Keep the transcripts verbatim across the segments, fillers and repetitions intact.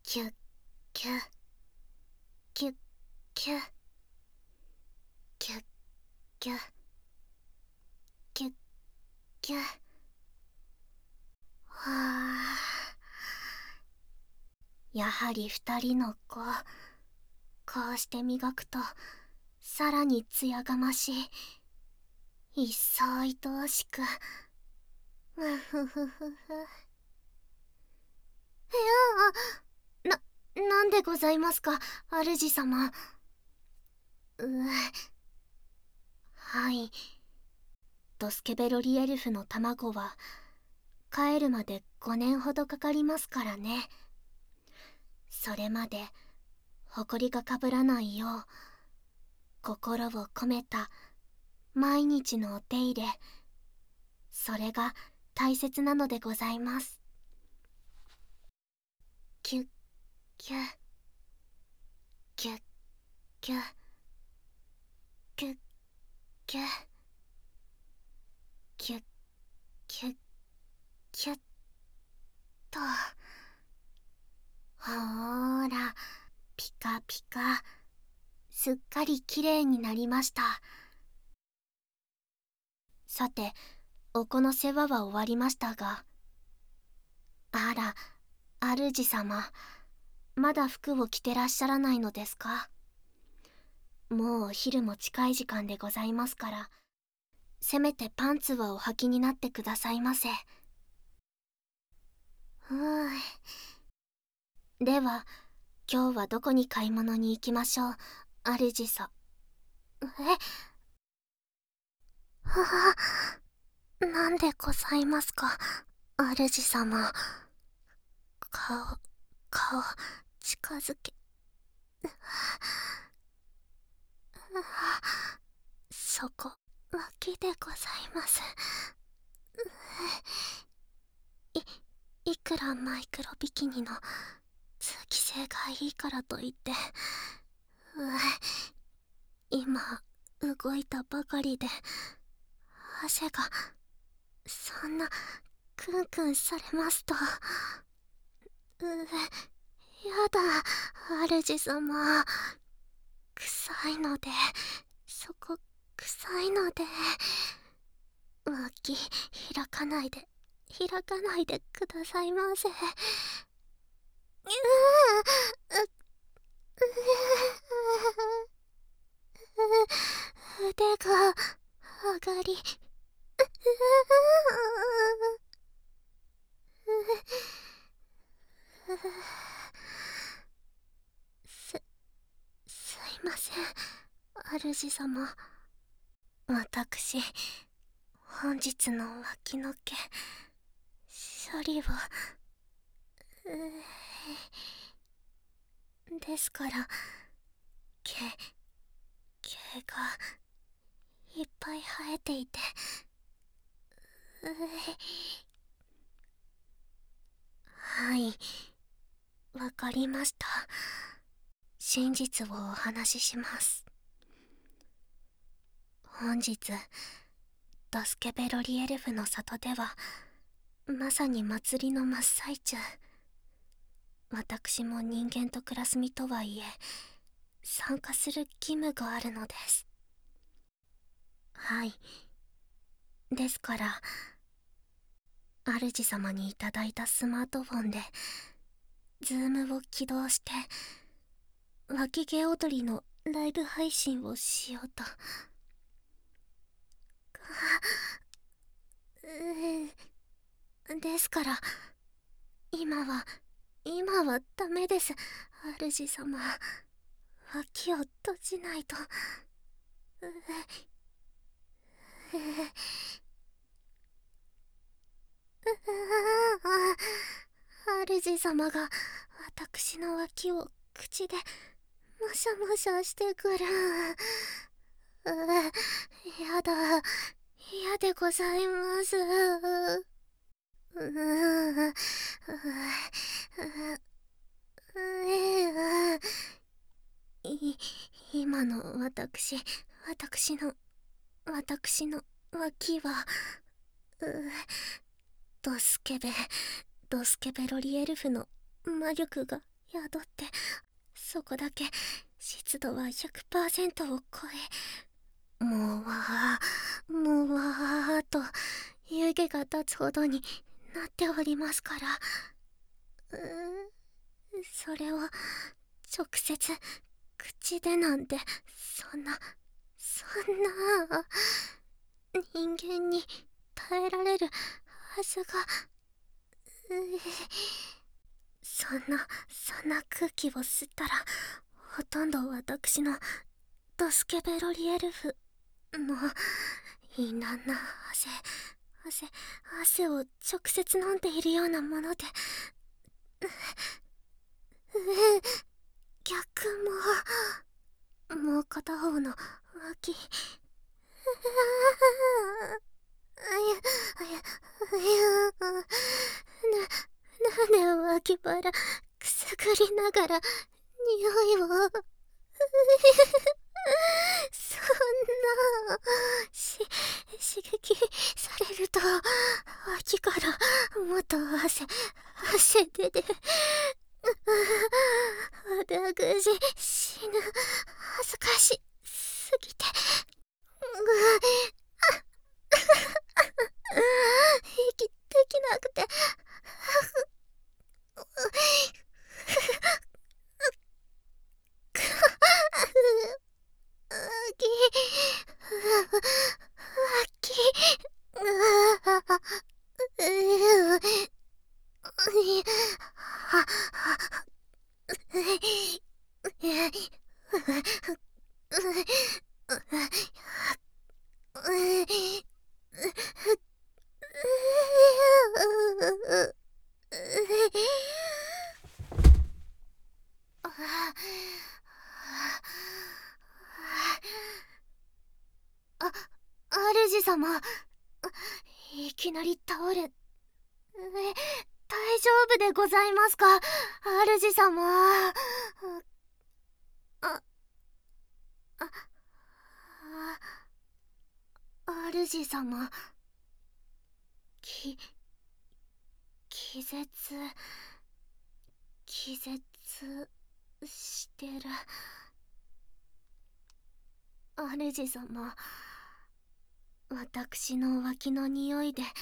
キュッキュッキュッキュッキュッキュッキュッキュッ。はあ、やはり二人の子、こうして磨くとさらに艶がましい、一層愛おしく。うふふふふ。いや、な、なんでございますか、主様。うぅ。はい。ドスケベロリエルフの卵は帰るまでごねんほどかかりますからね。それまで埃がかぶらないよう心を込めた毎日のお手入れ、それが大切なのでございます。キュッキュッキュッキュッキュッキュッキュッキュッキュッと。ほーら、ピカピカ、すっかりきれいになりました。さて、お子の世話は終わりましたが、あら、主様、まだ服を着てらっしゃらないのですか？もうお昼も近い時間でございますから、せめてパンツはお履きになってくださいませ。ふぅ。では、今日はどこに買い物に行きましょう、主さ。え？はあ、なんでございますか、主様。顔、顔、近づけ。そこ、脇でございます。い、いくらマイクロビキニの通気性がいいからといって、う今、動いたばかりで、汗が、そんな、クンクンされますと、うやだ、主様。臭いので、そこ、臭いので、脇、開かないで、開かないでくださいませ。うぅ、う、う、腕が、上がり、す、すいません、主様。私、本日の脇の毛、処理を、うですから、毛、毛が、いっぱい生えていて、うはい、わかりました。真実をお話しします。本日、ドスケベロリエルフの里では、まさに祭りの真っ最中。私も人間と暮らす身とはいえ、参加する義務があるのです。はい。ですから、主様にいただいたスマートフォンで、ズームを起動して、脇毛踊りのライブ配信をしようと。うですから、今は、今はダメです、主様。脇を閉じないと。う主様が私の脇を口でむしゃむしゃしてくる。うやだ、嫌でございます。ううい今の私、私の、私の脇は、うドスケベ、ドスケベロリエルフの魔力が宿って、そこだけ湿度は ひゃくパーセント を超え、もうわーもうわーと湯気が立つほどになっておりますから、うーんそれを直接口でなんて、そんなそんな人間に耐えられるはずが、うーそんなそんな空気を吸ったら、ほとんど私のドスケベロリエルフのいなな汗汗汗を直接飲んでいるようなもので、うう逆ももう片方の脇、あやあやあやな、なんで脇腹くすぐりながら匂いをそんなし刺激されると脇からもっと汗汗出て私死ぬ、恥ずかしすぎて、息できなくて、あ、主様、いきなり倒れ、え、大丈夫でございますか、主様。あ、あ、あ、主様、き、気絶、気絶してる。主様、私の脇の匂いで、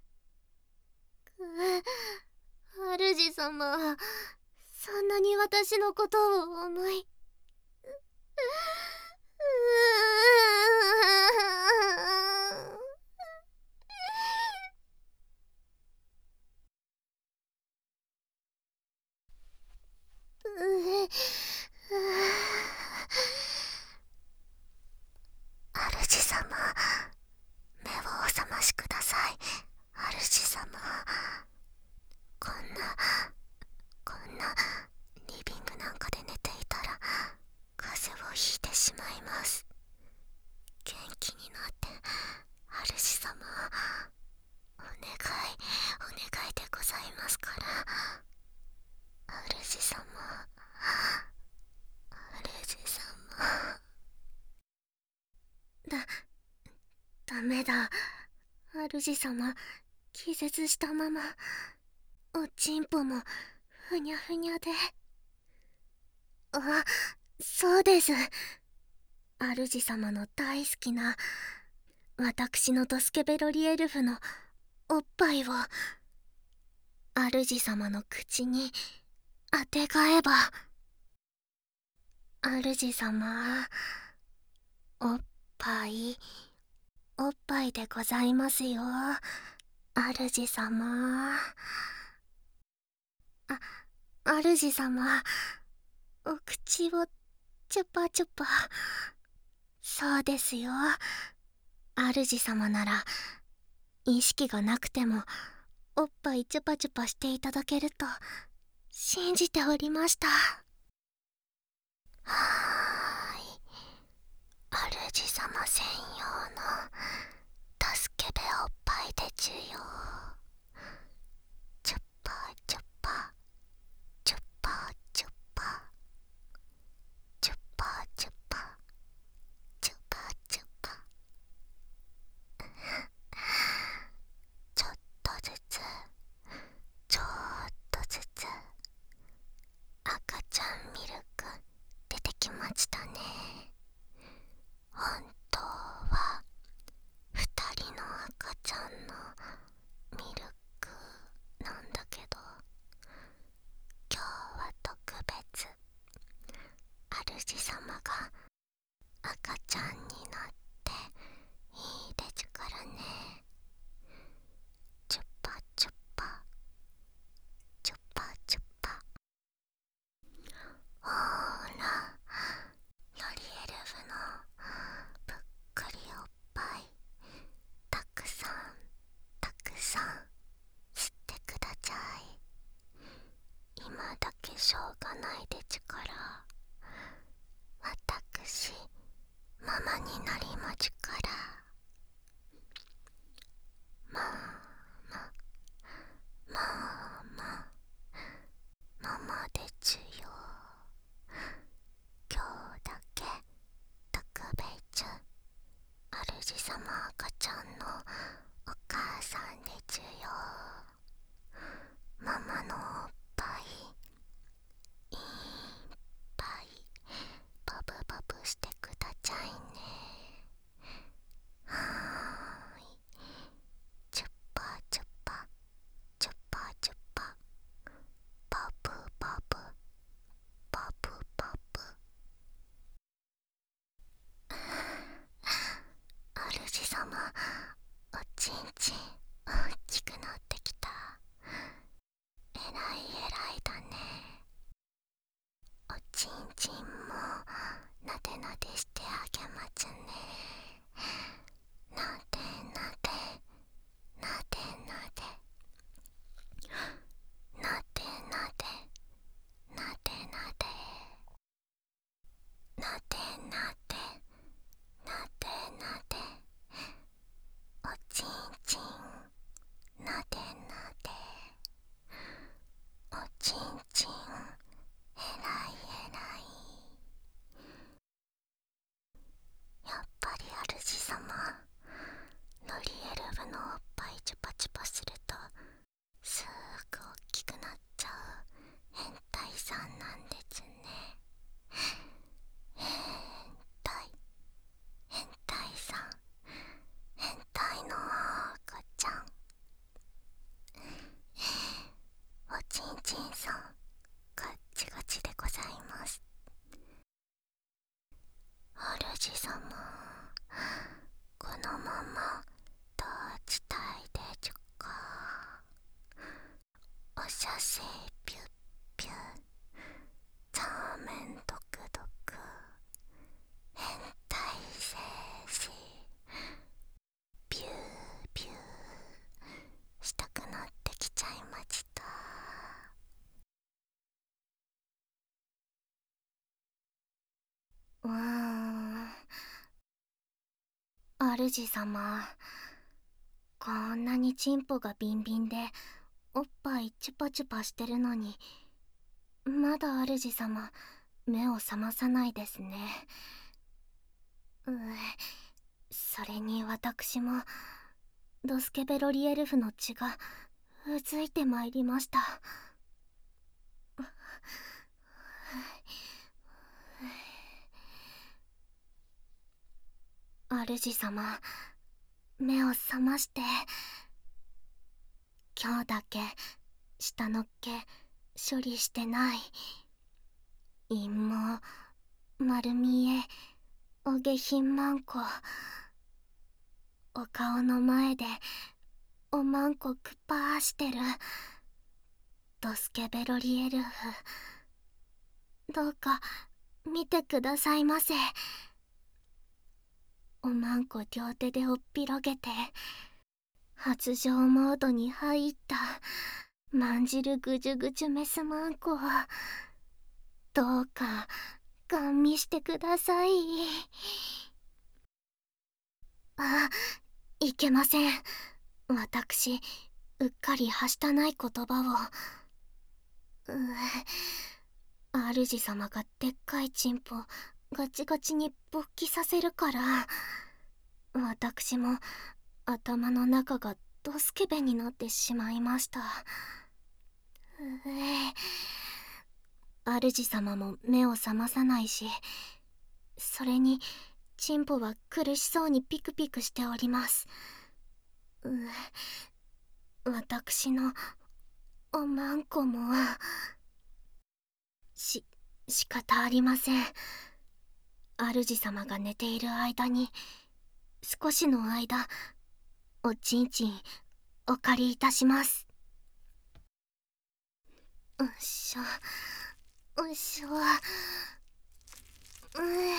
主様、そんなに私のことを思い、主様、目をお覚ましください。主様、こんなこんなリビングなんかで寝ていたら風邪をひいてしまいます。元気になって主様、お願いお願いでございますから、主様、主様。だダメだ、主様、気絶したまま、おちんぽもふにゃふにゃで。あ、そうです、主様の大好きな私のドスケベロリエルフのおっぱいを主様の口にあてがえば。主様、おっぱいおっぱいでございますよ、主様。あ、主様、お口をチュパチュパ。そうですよ、主様なら意識がなくてもおっぱいチュパチュパしていただけると信じておりました。はーい、主様専用の助けべおっぱいでちゅよ。チュッパーチュッパーチュッパーチュッパーチュッパーチュッパーチュッパーチュッパーちょっとずつちょっとずつあくしょうがないでちゅから、私ママになりまちゅから。ママママママでちゅよ。今日だけ特別ちゅ。主様赤ちゃんのお母さんでちゅよ。ママのおっぱいいっぱいバブバブしてくだちゃいね。はーい。チュッパチュッパチュッパチュッパバブバブバブバブ。主様、おちんちん大きくなってきた。えらいえらいだね。おちんちんもなでなでしてあげまちゅね。なでなでなでなでなでなでなでなでなでなでなでなでおちんちんなでなでおちんちんえらいえらい。やっぱり主様、ロリエルフのおっぱいチュパチュパするとすーぐおっきくなっちゃう変態さんなんでちゅね。変態変態さん、変態の赤ちゃん。おちんちんさんガッチガチでございます。主様、このままどうしたいでちゅか。おしゃせピュッピュッ、ザーメンドクドク、変態精子ビュービューしたくなってきちゃいました。うーん、主様、こんなにチンポがビンビンでおっぱいチュパチュパしてるのに、まだ主様目を覚まさないですね。うそれに私もドスケベロリエルフの血がうずいてまいりました。主様、目を覚まして。今日だけ下の毛処理してない。陰毛丸見えお下品マンコ、お顔の前でおまんこくぱーしてるドスケベロリエルフ、どうか見てくださいませ。おまんこ両手でおっぴろげて発情モードに入ったまんじるぐじゅぐじゅメスマンコ、どうかガン見してください。あ、いけません。私うっかりはしたない言葉を。う主様がでっかいチンポガチガチに勃起させるから、私も頭の中がドスケベになってしまいました。うえ主様も目を覚まさないし、それにチンポは苦しそうにピクピクしております。う私のおまんこもし仕方ありません。主様が寝ている間に少しの間おちんちんお借りいたします。うっしょうっしょ、うえ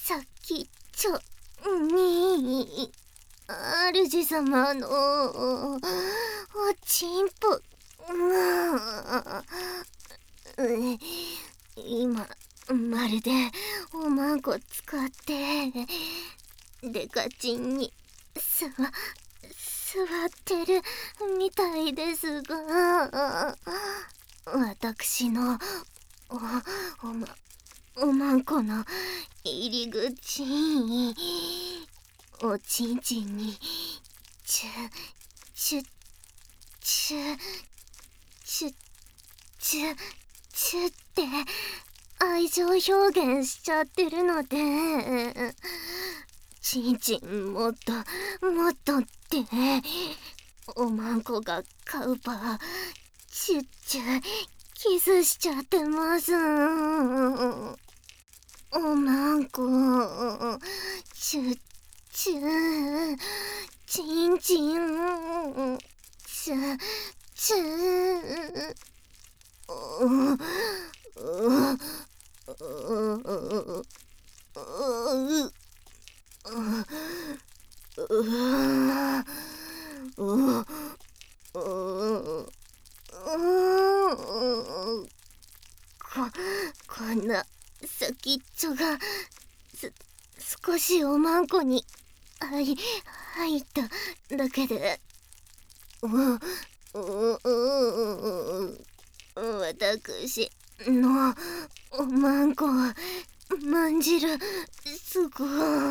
先っちょに主様のおちんぽ、うん、今まるでおまんこ使ってデカチンにすわ座ってるみたいですが、私のおおまおまんこの入り口おちんちんにチュチュチュチュチュチュって愛情表現しちゃってるので、ちんちんもっともっとっておまんこがカウパーチュッチュキスしちゃってます。おまんこチュッチュチンチンチュチュうううここんな先っちょがす少しおまんこに入入っただけでううう私のおまんこはまんじるすご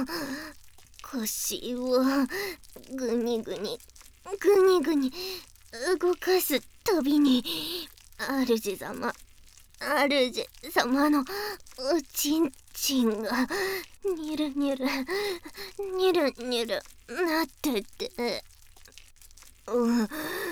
腰をぐにぐにぐにぐに動かすたびに主様主様のおちんちんがニュルニュルニュルニュルなってて、うう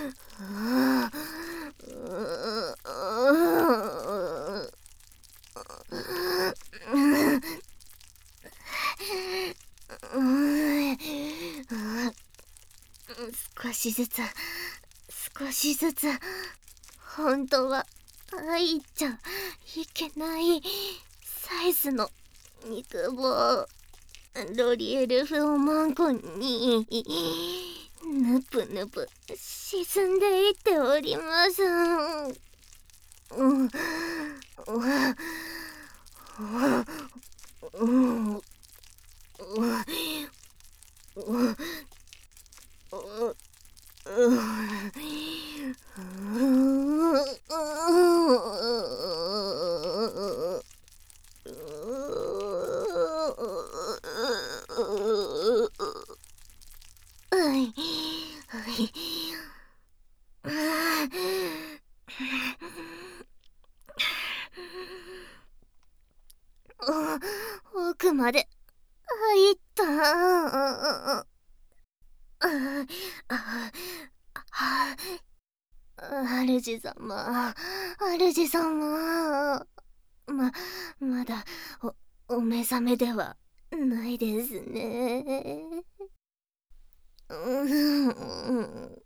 少しずつ少しずつ本当は入っちゃいけないサイズの肉棒ロリエルフおまんこにぬぷぬぷ沈んでいっております。うんうん奥まで入った。あああ主様主様ままだおお目覚めではないですね。うんうん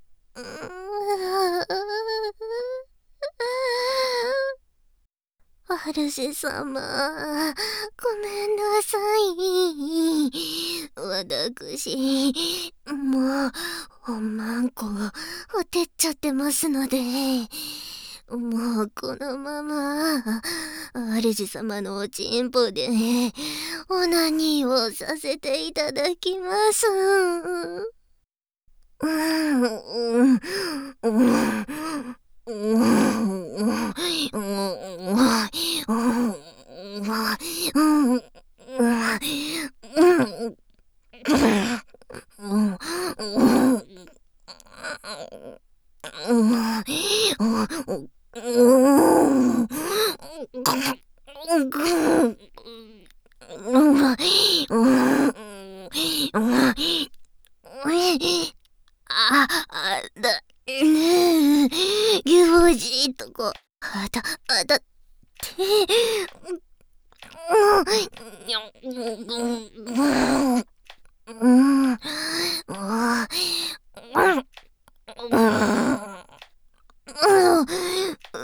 主様ごめんなさい。私もうおまんこほてっちゃってますので、もうこのまま主様のおちんぽでオナニーをさせていただきます。うんうんうんあ、あだ、ねえ、ぎょうじっとこう、あた、あたって、うん、うん、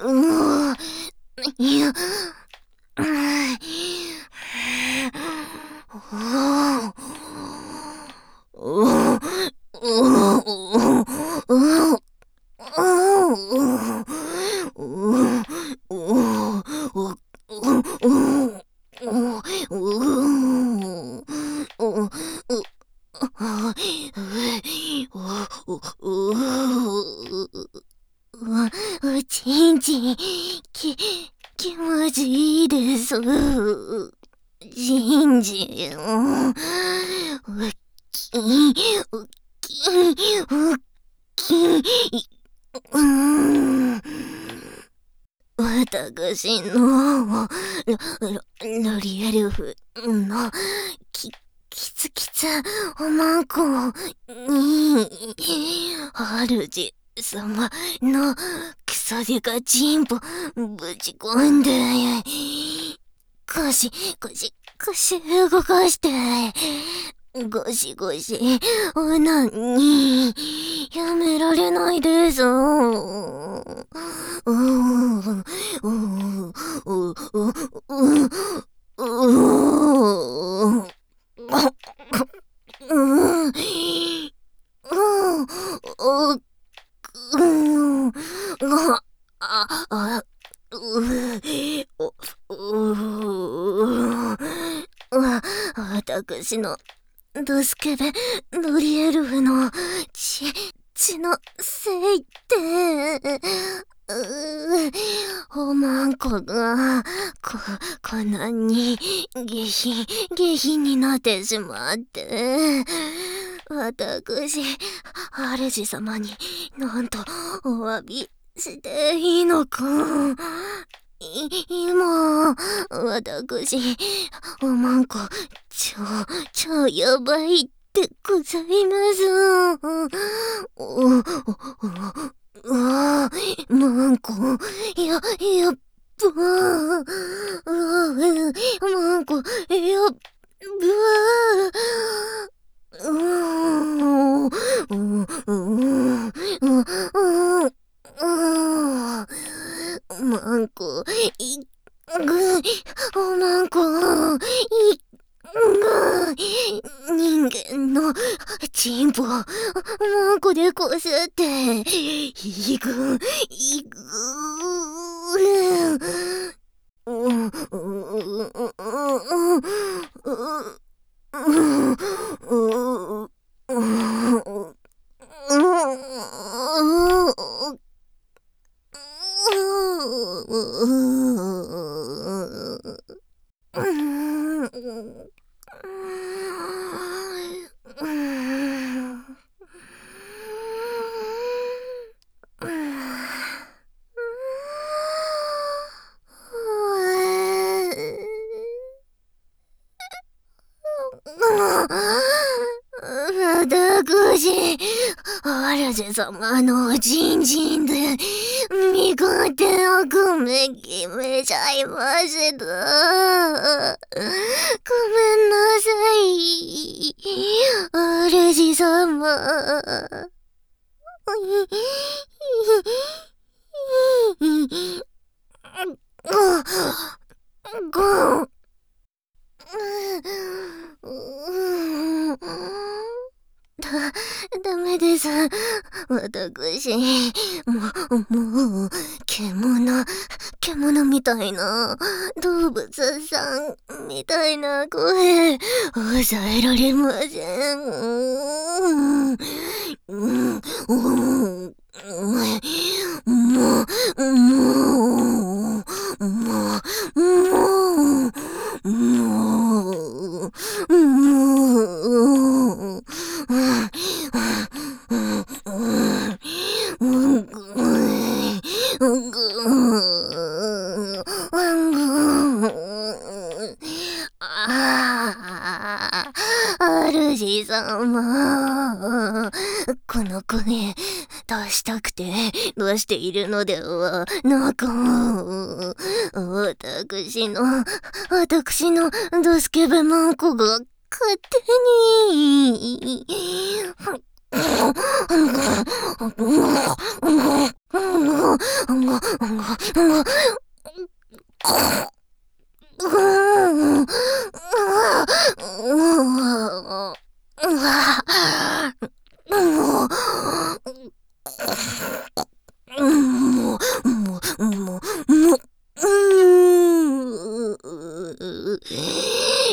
いや、 ちんちん、き、気持ちいいです。じんじん、うっき、うっき、うっき、うーん。私の、ロ、ロ、ロリエルフの、き、キツキツおまんこに、主様のクソデカチンポぶち込んで、腰、腰、腰動かして、ゴシゴシ、おなに、やめられないです。うーん、うーん、うーん、うーん、うーん、あ、あ、う、う、わ、私の、ドスケベ、ロリエルフの、血、血のせいって、う、おまんこが、こ、こんなに、下品、下品になってしまって、私、主様になんとお詫びしていいのか。い、今、私、おまんこ、超、超やばいってございます。お、お、お、わあ、まんこ、や、やっばー。まんこ、やっばー。うーん、うーん、うーん、うーん、まんこ、い、ぐ、おまんこ、い、ぐ、人間のチンポ、まんこでこすって、いぐ、いぐ、うん、うん、うん、うん、私、主様の人人で、見勝手なくめ決めちゃいました。ごめんなさい、主様。ご、ご、だ、ダメです。私、もう、もう、獣、獣みたいな、動物さんみたいな声、抑えられません。うん、うん、うん、もう、もう、もう、もう、もう、もう、ああ、主様、この声出したくて出しているのではなく、私の、私のドスケベマンコが勝手に、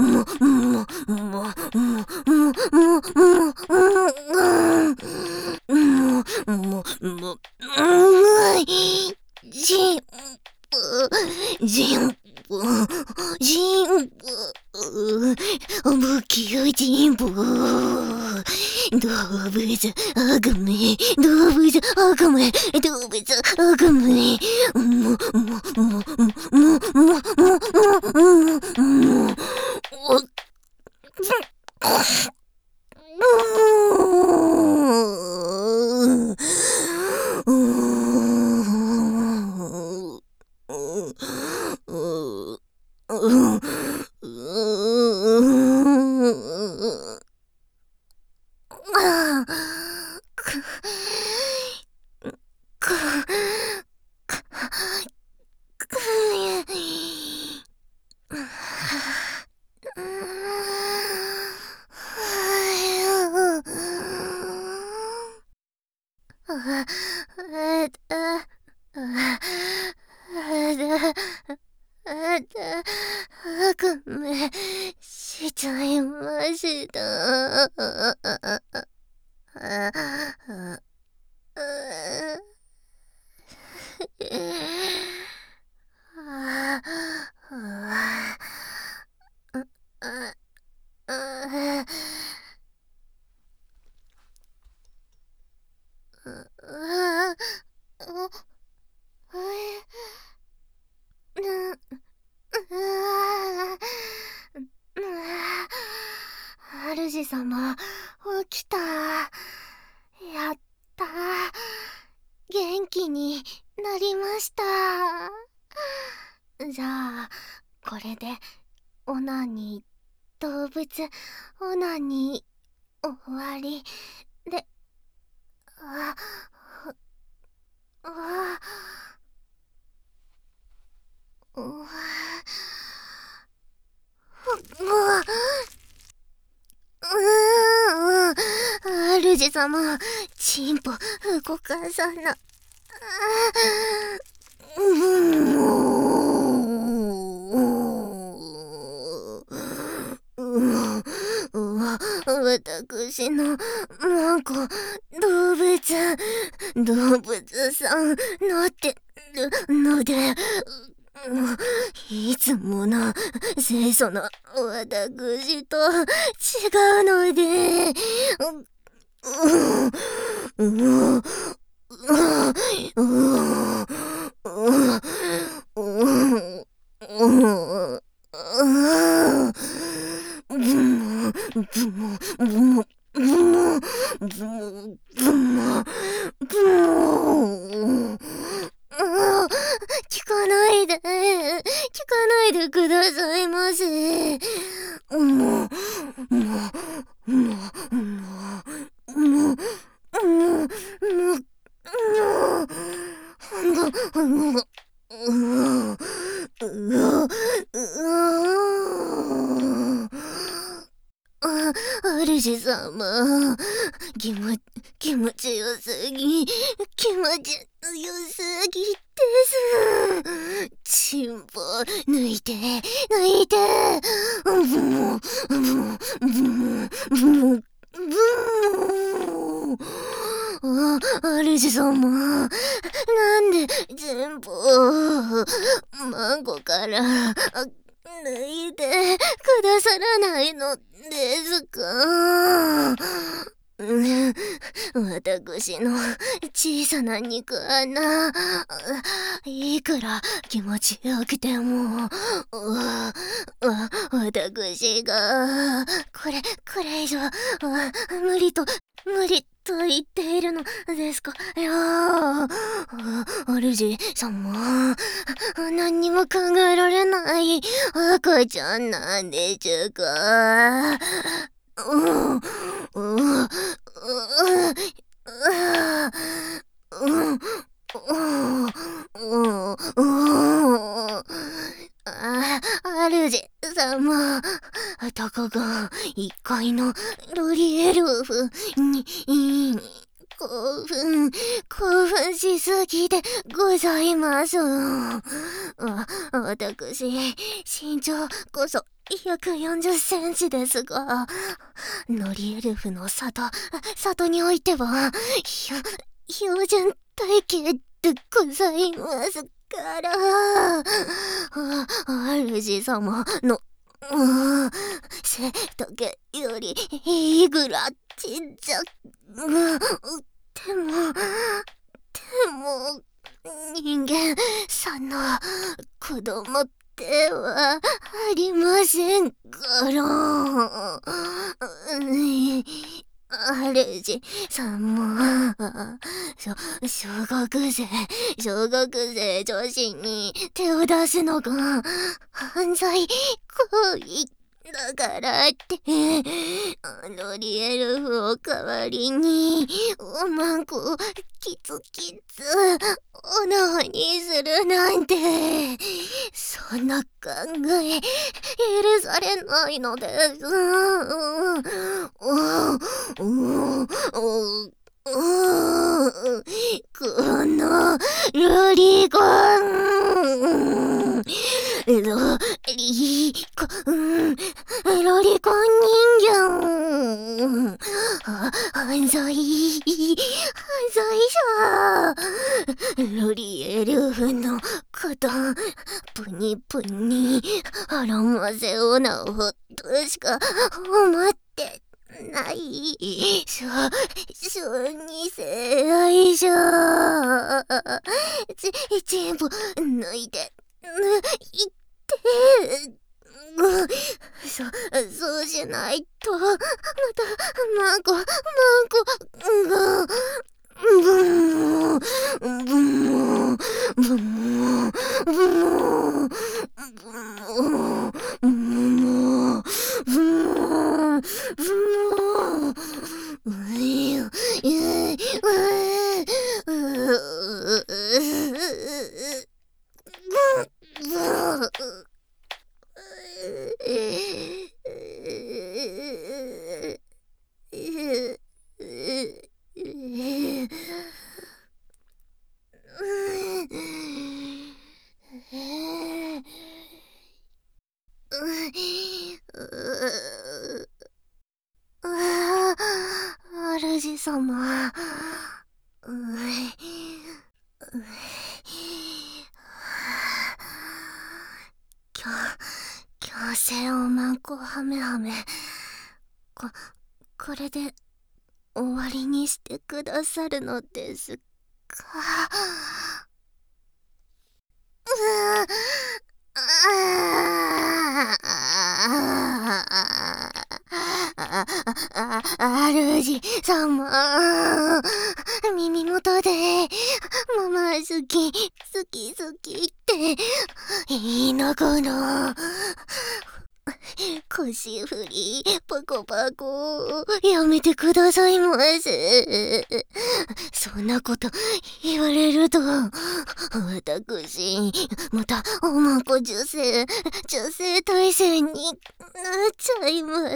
無給人部動物悪夢動物悪夢動物悪夢ももももももも悪夢しちゃいました。主様、起きた。やった。元気になりました。じゃあ、これで、オナニー、動物、オナニー、終わり、で、あ、あ、うわ、う、うーん、主様、チンポ動かさな。私の、なんか、動物、動物さん、なってるので、いつもの清楚な私と違うので、ううう聞かないで、聞かないでくださいませ。もう、もう、もう、もう、もう、もう、あ、主様、気持ち、気持ちよすぎ、気持ちよすぎです。チンポ、抜いて、抜いて、ブモ、ブモ、ブモ、ブモ、ブモ。 あ、主様、なんで全部、孫から抜いてくださらないのですか？私の小さな肉穴、いくら気持ちよくても、私がこれこれ以上無理と無理と言っているのですか？いや、主様、何にも考えられない赤ちゃんなんでしょうか？うんうんうんうんうんうんあ、主様、たかが一階のロリエルフに、興奮、興奮しすぎでございます。あ、私、身長こそひゃくよんじゅっセンチですが、ノリエルフの里、里においては、ひょ標準体型でございますから、あ、主様の、うん、背丈よりいくらちっちゃ、うん、でも、でも、人間さんの子供ではありませんから、うん主様、小、小学生、小学生女子に手を出すのが犯罪行為だからって、ロリエルフを代わりに、おまんこキツキツ、お縄にするなんて、そんな考え、許されないのです。うんうんうんこのロリコン、ロリコン、ロリコン人形、犯罪、犯罪者、ロリエルフの肩、プニプニ、アロマセオナをとしか思ってない。しょ、小児性愛者。ち、全部抜いて、抜いて。そ、そうしないと、また、マンコ、マンコ、が、ブン、ブン、ブン、ブン、ブン、ブン、ブン、主様、うい、きょ、強制おまんこはめはめ、こ、これで終わりにしてくださるのですか？うあ、主様、耳元で、ママ好き、好き好きって言いながら、腰振り、パコパコ、やめてくださいませ。そんなこと言われると、私、また、おまんこ女性、女性体制になっちゃいます。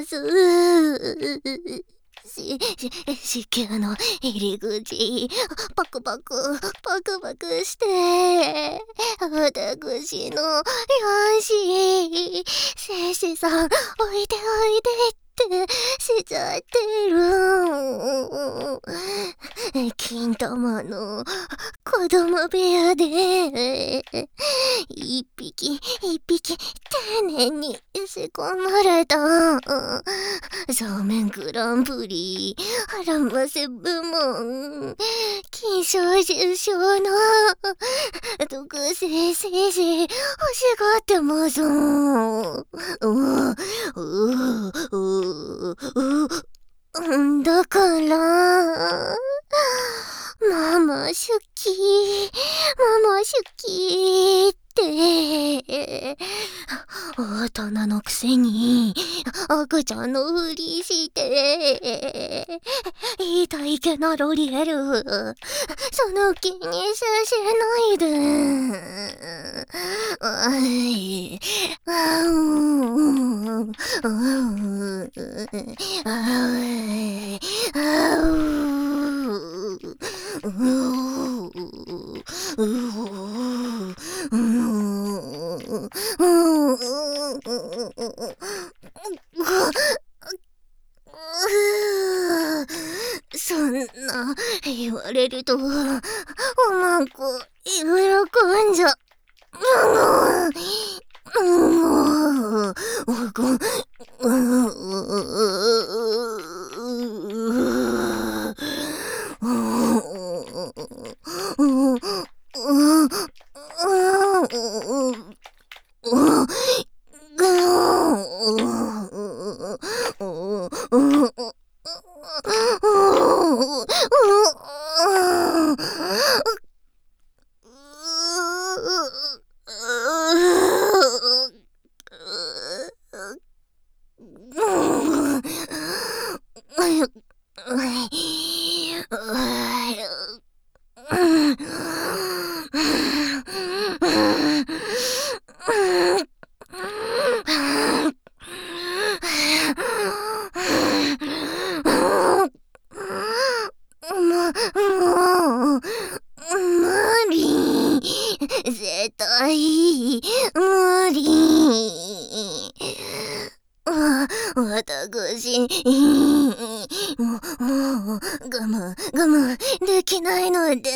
し、し、子宮の入り口、パクパク、パクパクして、私のよし、精子さん、おいでおいでっってしちゃってる。金玉の子供部屋で一匹一匹丁寧に仕込まれたそうめんグランプリハラマセ部門金賞受賞の特製生地欲しがってますうううううだからママ好きママ好きって大人のくせに赤ちゃんのふりしてイタイケなロリエルその気にさせないであいあうあうあいあうううそんな言われるとおまんこ喜んじゃもう無理絶対無理私もうもう我慢我慢できないので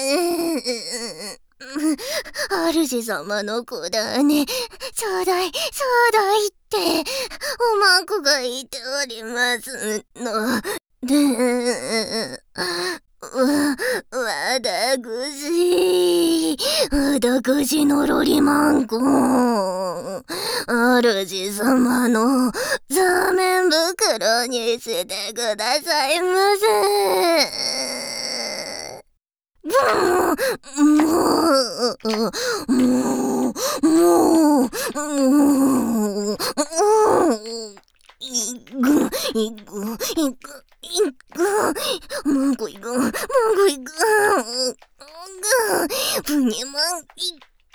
主様の子だねちょうだいちょうだいっておまんこが言っておりますのでわ、わだぐじ、わだぐじのロリマンコ、主様の座面袋にしてくださいませ。もう、もう、もう、もう、もう、いく、いく、いく、いく、もんこいく、もんこいく、ぷにまん、い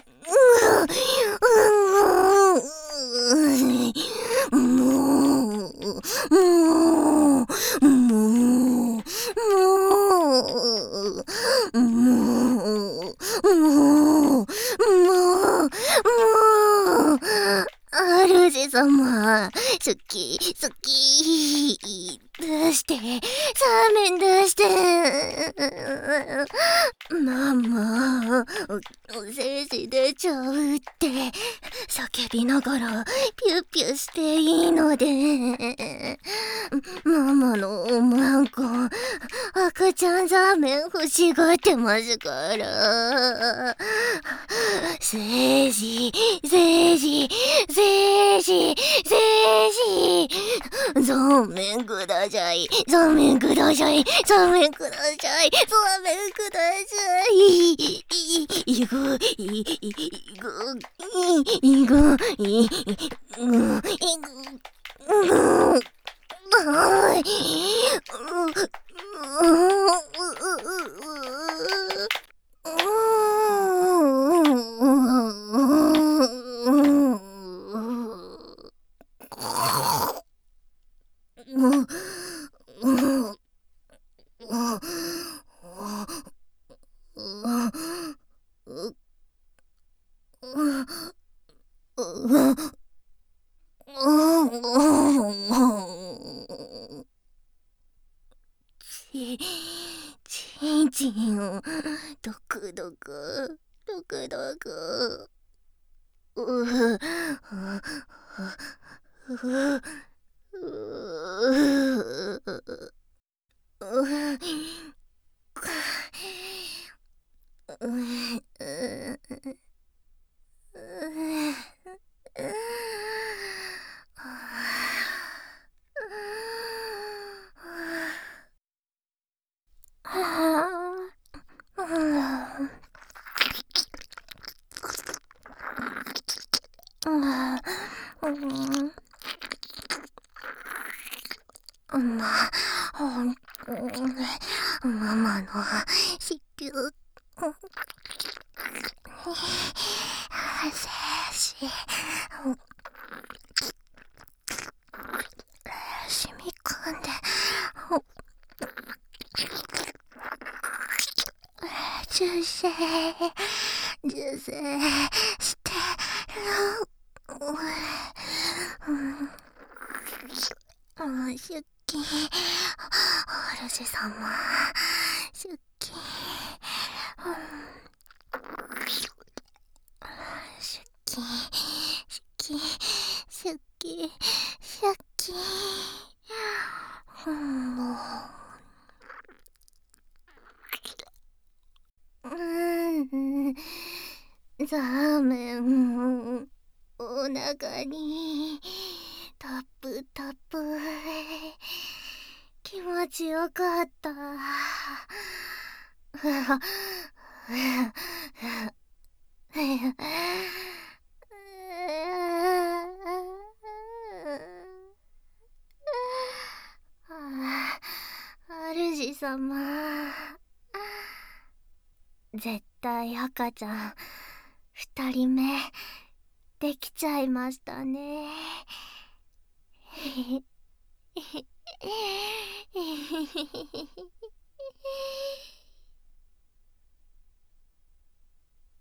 く、もう、もう、もう、もう、もう、もう、もう、主様、好き、好き、出して、サーメン出して、ママ、お、おせじ出ちゃうって、叫びながら、ピュッピュしていいので、ママのおまんこ、赤ちゃんザーメン欲しがってますから。せいじ、せいじ、せいじ、せいじ。ザーメンください。ザーメンください。ザーメンください。ザーメンください。い、い、いく、い、い、いく、い、いく、い、いく、いく、はい。 ま、ママの子宮精子染み込んで受精受精してる。出勤主様出勤出勤出勤出勤出勤うんザーメンお腹にタップタップ気持ちよかった。主様、絶対赤ちゃん二人目できちゃいましたね。